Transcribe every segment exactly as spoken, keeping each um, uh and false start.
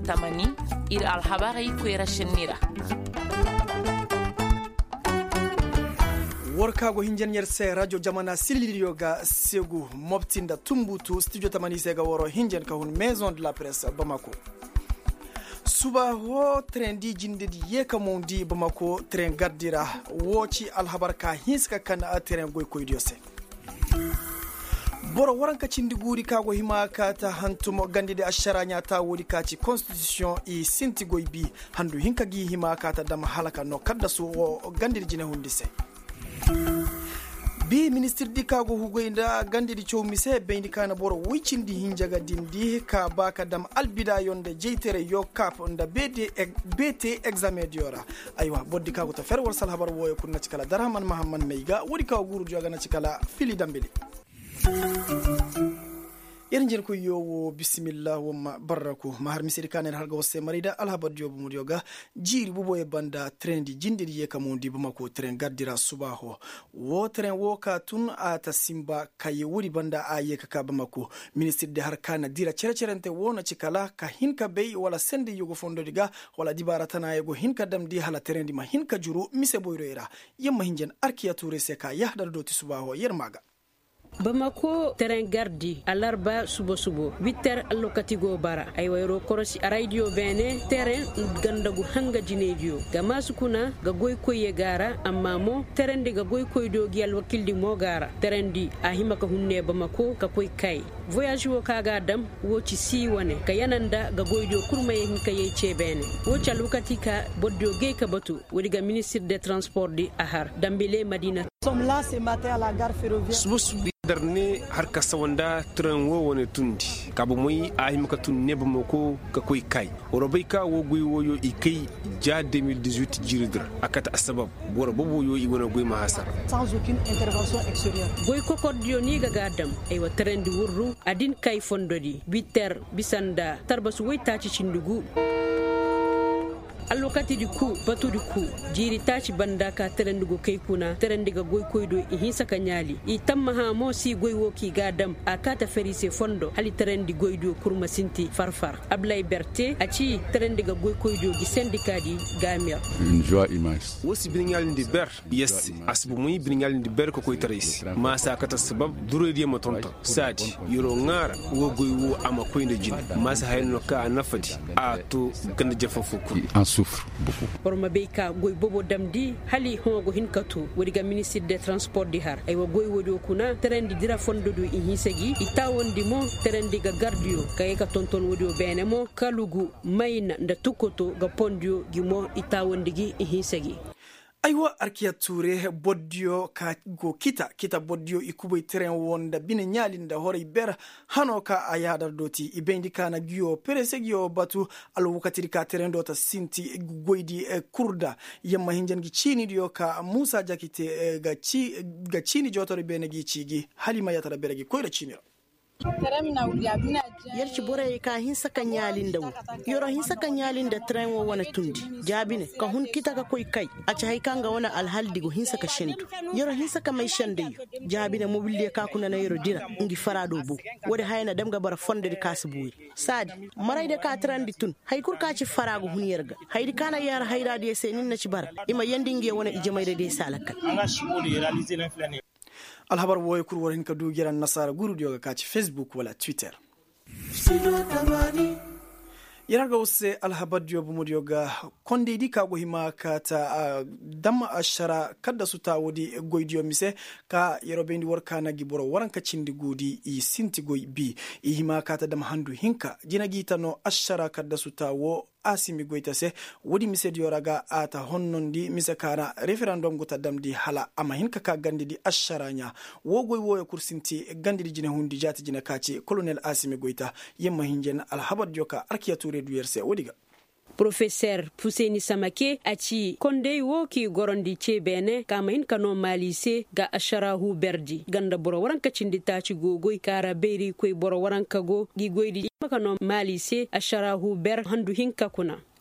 tamani ir alhabari kwera shinira workago hinjen se radio jamana sililiyoga segu mobtinda tumbutu studio tamani sega woro hinjen ka hun maison de la presse Bamako suba ho trendi jindedi yeka mondi Bamako tren gardira woci alhabar ka hiska kana a tren goy koydiyose boro waranka cindi guri kago hima kata hantumo gandide asharanya ta wodi kaci constitution e sinti goybi handu hinka gi hima kata dam halaka no kadda so o gandide jine hundise bi ministre di kago hugoynda gandidi chowmise beyndi kana boro wicindi hinjaga dindi ka baka dam albida yonde jeytere yo kap nda bd bt examen diora aywa boddi kago to fer wor sal habar woyo kunna cikala darhaman mahamman meyga wodi kago guru joga na cikala fili dambeli yerin ko yowo bismillah wa baraku mahar misiri kanen harga wose marida alhabad jobu mudioga jiri bubo e banda trendi jindiri ye kamundi Bamako tren gardira subaho wo tren wo ka tun ata simba kaye wuri banda aye ka Bamako ministre de harkana dira cerecerente wona cikala ka hinka bey wala sende yugo fondo diga wala dibara tana yego hinka dam di hala trendi ma hinka juru mise boyroira yemma hinjen arkiya toure seka yahdar doti subaho yermaga Bamako terrain gardi alarba subo subo huit heures allokati go bara ay wayro korosi radio bene terrain gandagu hanga jinejo gama sukuna ga goy koye gara amma mo terrain de ga goy koy do gyal wakildi mo gara terrain di ahima ka hunne Bamako ka koy kay voyage wo kaga dam wo ci si wane ka yananda ga goy do kurmaye hin kay ce bene wo ci allokati ka boddo gey ka batu wodi ga ministre des transports di ahar dambele madina sommes là ce matin à la gare ferroviaire darne har ka sawanda tren wo woni tundi kabo moyi ayi maka tunne Bamako ka koy kay orobai ka wo goy woyo ikay ja deux mille dix-huit jiridr akata asbab boro bobo yo i wona goy ma hasar sans aucune intervention extérieure goy ko koddio ni ga gadam ay wa trendi wurru adin kay fondodi huit heures bisanda tarbasu woytaci cindugu allokati di ku batu di ku jiri taci banda ka terendugo kay kuna terendiga goy koydo i hinsa kanyali i tamma ha mo si goy woki gadam akata ferise fondo hali terendi goydo kurma sinti farfar ablay berte aci terendiga goy koydo gi syndicati gamir une joie immense wosi bingal ndi ber yes asbu muy bingal ndi ber ko koy taris ma sa kata sabab duredi ma tonto sadi yoro ngara wo goy wo ama koyndo jin ma sa hayno ka nafadi a to ganda jafa fuku souffre beaucoup. Orma beika goy bobo damdi hali hongo hinkatu wodiga ministre des transports di har ay wa goy wodo kuna terendi dira fondo do i hisegi itawondi mo terendi ga gardio kay ka tonton wodo benemo kalugu mayna nda tukoto ga pondio gimo itawondi gi i hisegi aywa arkiya ture boddio ka go kita kita boddio ikubo tren wonda bine nyalinda hore ber hano ka ayadar doti ibendi kana giyo peresegio batu alwukatiri ka tren dota sinti goydi e kurda yemma hinjan gi chini dio ka Musa Jakite e, ga chi ga chini jotore bene gi chigi Halima yatara beregi koyra chini yarci bore ka hinsa kan yalin da yoro hinsa kan yalin da tren wo wana tundi jabine ka hun kita ka koy kai a ci hay kanga wana alhaldi go hinsa ka shendu yoro hinsa ka mai shande jabine mobilde ka kuna na yoro dira ngi farado bu wode hayna dem ga bara fonde di kasbuwi sadi maray de ka tren di tun hay kur ka ci farago hun yerga haydi kana yar hayda de senin na ci bara ima yandi ngi wana ijemay de salakal alhabar woy kur worin ka du giran nasara guru dioga ka ci Facebook wala Twitter yaraga wose alhabar diobu mudioga konde di ka go hima ka ta dama ashara kadda su ta wodi goydiyo mise ka yerobe ndi worka na giboro waran ka cindi gudi i sinti goy bi i hima ka ta dama handu hinka jina gitano ashara kadda su ta wo asimi goitase wodi mise dioraga ata honnondi mise kana referendum gota damdi hala ama hinka ka gandi di asharanya wo goy wo kursinti gandi di jina hundi jati jina kaci colonel asimi goita yemma hinjen alhabar joka arkiya ture duerse wodiga Professeur Fuseni Samake aci konde woki gorondi cebene kama hin kano malise ga asharahu berdi ganda boro waranka cindi taci gogoy kara beri koy boro waranka go gi goydi kano malise asharahu ber handu hinka kuna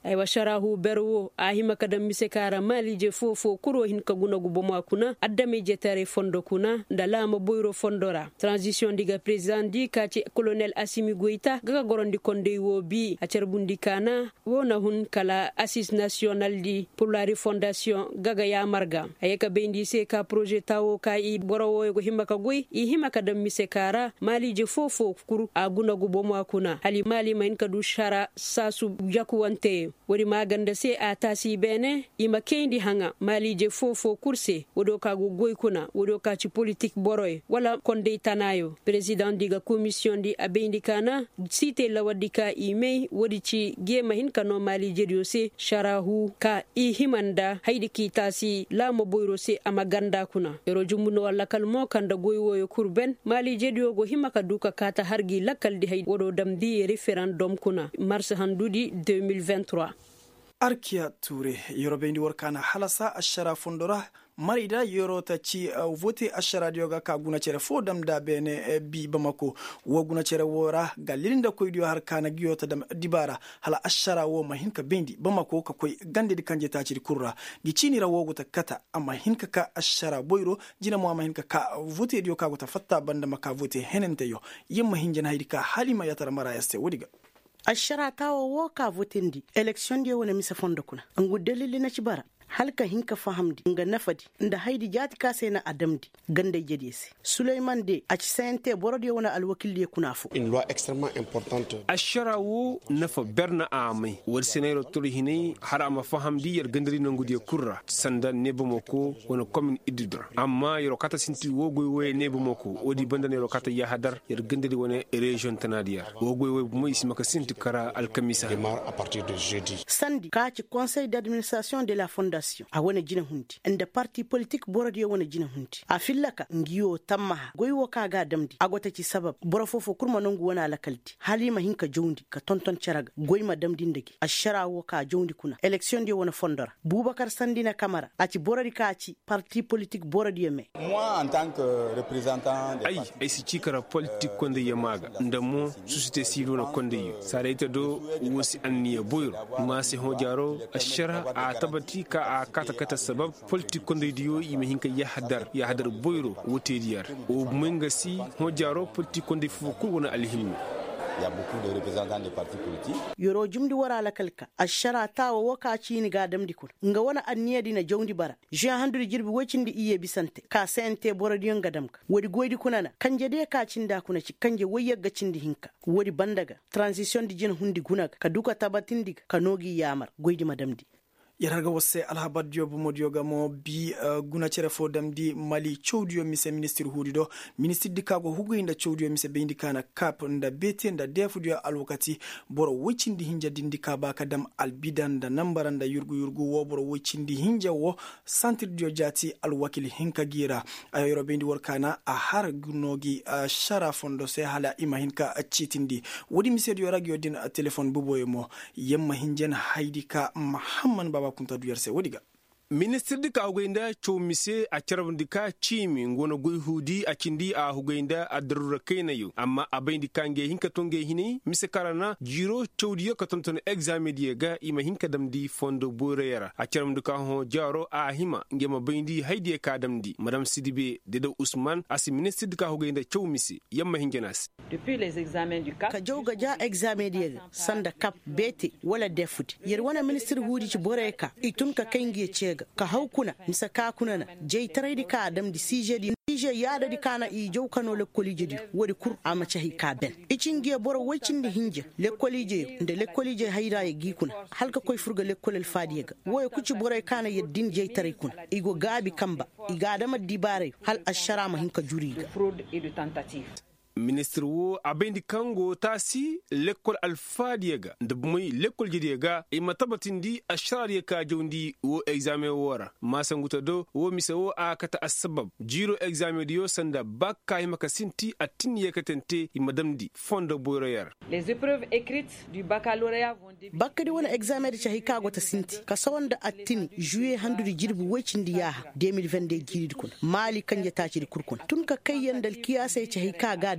ay wa sharahu berwo ahima kadam misekara mali je fofo kuro hin kaguna guboma kuna adame je tare fondo kuna ndalama boyro fondora transition diga president di kati colonel Assimi Goïta gaga gorondi konde wo bi a cerbundi kana wona hun kala assise national di pour la refondation gaga ya marga ayeka bendi se ka projet tawo ka i borowo go himaka goy i himaka dam misekara mali je fofo kuru aguna guboma kuna hali mali main kadu shara sasu yaku wante wori maganda se a tasi bene ima kendi hanga mali je fofo kurse wodo ka go goy kuna wodo ka ci politique boroy wala konde tanayo president diga commission di abendi kana site la wadika ime wodi ci gema hin kano mali jedio se sharahu ka i himanda haydi ki tasi la mo boyro se amaganda kuna ero jumuno wala kalmo kanda goy woyo kurben mali jedio go himaka duka kata hargi lakal di haydi wodo damdi referendum kuna mars handudi deux mille vingt-trois. Arkia Toure yorobendi workana halasa ashara fondora marida yorota ci uh, vote ashara dioga ka guna cere fo dam da bene e bi Bamako wo guna cere wora galilinda koy dio har kana giyota dam dibara hala ashara wo mahinka bendi Bamako ka koy gande di kanje ta ci kurra gi cini ra wogo ta kata amma hinka ka ashara boyro jina mo mahinka ka vote dio ka gota fatta banda maka vote henente yo yimma hinjana haydika halima yatara mara yaste wodiga ashara tawo wo ka votindi election di wona misa fondo kuna ngu dalili na ci bara halka hinka fahamdi nga nafadi nda haidi jati ka sai na adamdi ganda jedisi Suleiman de a ci sente borodi wona alwakil de kunafu une loi extrêmement importante ashara wo nafa berna amai wal senero turhini harama fahamdi yer gandari nangu de kurra sanda nebomoko wona commune ididra amma yero kata sinti wo goy we nebomoko odi bandane yero kata ya hadar yer gandari wona region tanadia wo goy we mo ismaka sinti kara alkamisa démarre à partir de jeudi sandi ka ci conseil d'administration de la fondation a wani jina hunti inda parti politique borodi ya wani jina hunti a fillaka ngiyo tammaha goyiwo kaga damdi agota ci sabab borofofo kurma nongu wana alakalti halima hinka jawndi ka tonton charaga goyima damdi ndagi a sharawo ka jawndi kuna election di wani fondora Boubacar Sandina Camara a ci borodi ka ci parti politique borodi ya me moi en tant que représentant ay ay si cikara politique konde yamaga ndamo société civile na konde yo saraita do wosi anniya boyro ma se hojaro ashara a tabati ka a kata kata sabab politique konde diyo ime hinka ya hadar ya hadar boyro wote diyar o menga si hojaro politique konde fu ko wona alhimmi. Il y a beaucoup de représentants des partis politiques. Yoro jumdi wara la kalka ashara tawa waka ci ni ga damdi kun nga wana anniya dina jawndi bara je handuri jirbi wocindi iye bisante ka sente borodiyon gadamka wodi goydi kunana kanje de ka cinda kuna ci kanje woyyaga cindi hinka wodi bandaga transition di jin hundi gunaga ka duka tabatindi ka nogi yamar goydi madamdi yararga wasse alhabad diobo modioga mo bi uh, guna cere fo damdi Mali chowdio mise ministre hudido ministre dikago hugoinda chowdio mise be indikana kap nda bete nda defudio alwakati boro wicindi hinja dindika ba kadam albidan da nambaranda yurgu yurgu wo boro wicindi hinja wo centre dio jati alwakili hinka gira ayo robendi workana a har gunogi uh, shara fondo se hala ima hinka chitindi wodi mise dio radio din uh, telephone buboye mo yemma hinjen haidika Muhammad Baba kunta duyarse wodiga ministre di ka hugenda chomise a charabndika chimi ngona goy hudi a cindi a hugenda a darura kaynayo amma abayndi kange hinka tonge hini mise karana jiro chowdiyo ka tonton examen diega ima hinka damdi fondo boreyara a charabndika ho jaro a hima ngema bayndi haydi ka damdi madame Sidibe Dedo Ousmane asi ministre di ka hugenda chowmise yamma hingenas depuis les examens du cap ka jawga ja examen diega sanda cap beti wala defuti yer wana ministre hudi ci boreka itun ka kangi ce ka haukuna misa ka kunana jey taraydi ka adam di sije di sije yada di kana i jow kano le kolije wodi kur ama chahi ka ben icinge boro wacinde hinje le kolije nde le kolije hayra e gikuna halka koy furga le kolel fadiyega woy kuci boro kana yeddin jey taray kun igo gabi kamba iga dama dibare hal asharama hinka juriga fraude et de tentative. ministre wo abendi kango tasi l'école alpha diega ndabumay l'école diega e matabatindi ashariya ka jondi wo examen wora masanguta do wo misawo akata asbab jiro examen dio sanda bakka e makasinti atin yekatente e madamdi fondo boyroyar les épreuves écrites du baccalauréat vont débuter bakkadi wona examen de chahi kago ta sinti ka sawanda attini juillet handudi jirbi wocindi yaha deux mille vingt-deux jiridi kun mali kanje taci kurkun tun ka kayyandal kiyase chahi kaga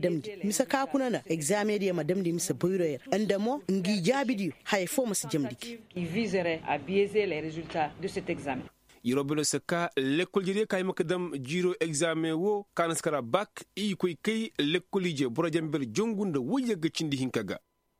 damdi misa ka kunana examen dia madamdi misa boyroyer andamo ngi jabidi hay fo masa jamdiki qui viserait à biaiser les résultats de cet examen. Yorobelo saka l'école jiri kay makadam jiro examen wo kanaskara bac i koy kay l'école je boro jamber jongunda wuyega cindi hinkaga.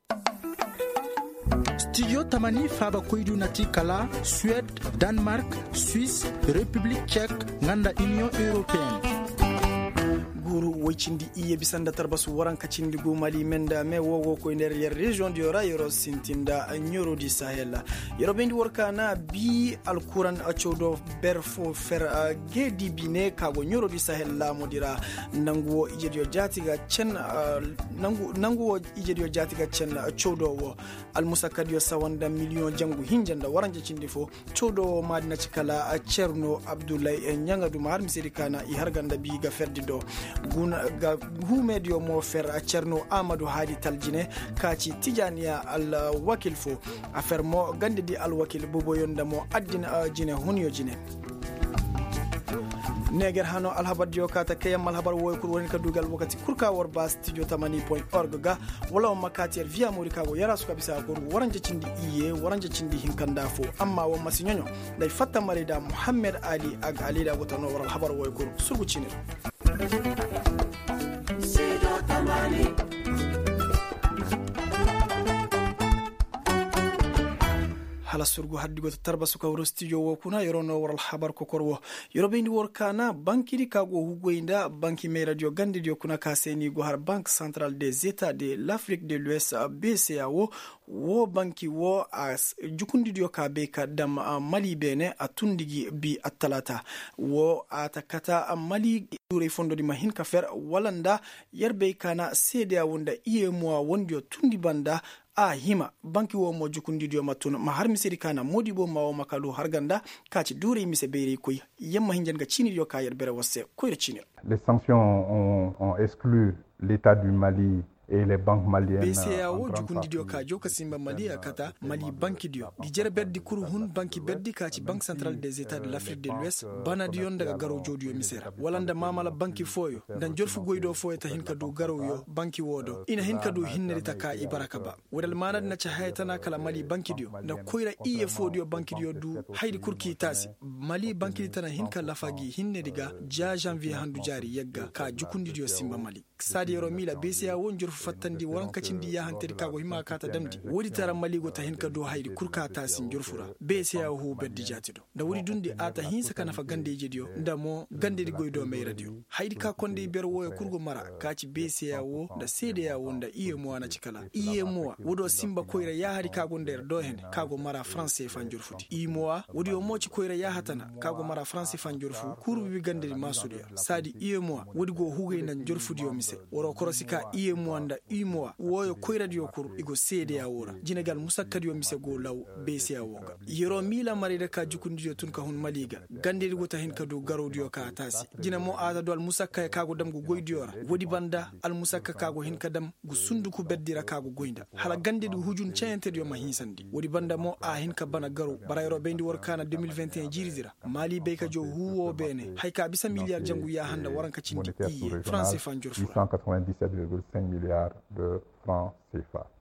Studio Tamani Faba Koidu Nati Kala, Suède, Danemark, Suisse, République tchèque, Nganda Union Européenne. Guru woycindi iye bisanda tarbasu waranka cindi gu Mali menda me wogo ko nder yer region di ora yoro sintinda nyoro di Sahel yoro bendi workana bi alquran acodo berfo fer gedi bine kago nyoro di Sahel la modira nanguwo ijedio jatiga chen nangu nanguwo ijedio jatiga chen acodo wo almusakadio sawanda million jangu hinjanda waranje cindi fo codo madina cikala cerno Abdoulaye Nyangadu mar misirikana i harganda bi ga ferdi do guna ga humedio mo fer a cerno Amadou Hadi Taljine kaci tijaniya al wakil fo affaire mo gande di al wakil bobo yonda mo addina jine hunyo jine neger hano alhabadio kata kayam alhabar woy kur woni ka dugal wakati kurka war ba studio tamani point org ga wala makati via morika go yara suka bisa ko waranje cindi iye waranje cindi hinkanda fo amma wa masinyonyo dai fatta marida Muhammad Ali ag Ali da gotano war alhabar woy kur sugu cinir studio tamani hala surgu haddigo tarbasu ka studio wo kuna yorono waral habar ko korwo yorobendi workana banki di kago hugoinda banki me radio gande dio kuna kaseni go har Banque Centrale des États de l'Afrique de l'Ouest B C A O wo banki wo as jukundi dio ka be ka dam Mali bene atundigi bi atalata wo atakata Mali dure fondo di mahin ka fer walanda yerbe kana C D A wonda iye mo wondio tundi banda a hima banki wo mo jukundi dio matun ma har misiri kana modibo ma wo makalo harganda kaci dure mise beeri koy yemma hinjan ga chini dio ka yer bere wasse koyre chini. Les sanctions ont, ont exclu l'État du Mali et les banques maliennes. B C A O jukundi dio ka joka simba Mali akata Mali banki dio di jere beddi kuru hun banki beddi kaci Banque Centrale des États de l'Afrique de l'Ouest bana di yon daga garo jodio misera walanda mamala banki foyo dan jorfu goydo foyo ta hinka do garo yo banki wodo ina hinka do hinneri ta ka ibaraka ba wadal manad na cha haytana kala Mali banki dio na koyra iye fodio banki dio du haydi kurki tasi Mali banki tana hinka lafagi hinne diga ja janvier handu jari yegga ka jukundi dio simba Mali sadi yoro mila B C A O jorfu fattandi waran kacindi ya hanteri kago hima kata damdi wodi tara Mali go ta hinka do haydi kurka tasin jorfura B C A O hu beddi jatido da wodi dundi ata hinsa kana fa gande jedio ndamo gande di goydo me radio haydi ka konde ber woyo kurgo mara kaci B C A O da C D A O nda iye mo na cikala iye mo wodo simba koyra ya hari kago nder do hen kago mara français fan jorfuti i mo wodi o moci koyra ya hatana kago mara français fan jorfu kurbi bi gande di masudiya sadi iye mo wodi go hugay nan jorfudi o mise woro korosika iye mo nda i mo woyo koyra dio kur igo C D A O ra jinegal musakkadi o mise go law B C A O ga yero mila marida ka jukundi dio tun ka hun maliga gande di go ta hen ka do garo dio ka tasi jina mo ata do al musakka kago dam go goydiora wodi banda al musakka kago hen kadam go sunduku beddira kago goynda hala gande di hujun cente dio ma hinsandi wodi banda mo a hen ka bana garo barayro bendi workana deux mille vingt et un jiridira Mali be ka jo huwo bene hay ka bisa milliard jangu ya handa waranka cindi i français fanjur huit cent quatre-vingt-dix-sept virgule cinq milliards de francs C F A.